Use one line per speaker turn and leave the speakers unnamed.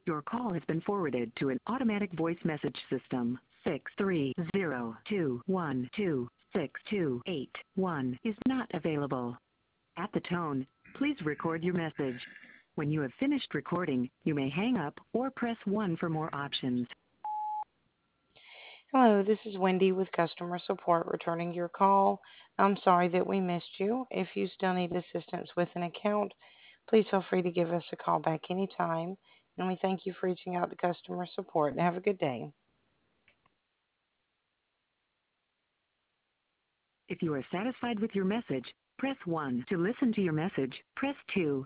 Your call has been forwarded to an automatic voice message system. 630-212-6281 is not available. At the tone, please record your message. When you have finished recording, you may hang up or press 1 for more options.
Hello, this is Wendy with customer support returning your call. I'm sorry that we missed you. If you still need assistance with an account, please feel free to give us a call back anytime. And we thank you for reaching out to customer support. And have a good day.
If you are satisfied with your message, press 1. To listen to your message, press 2.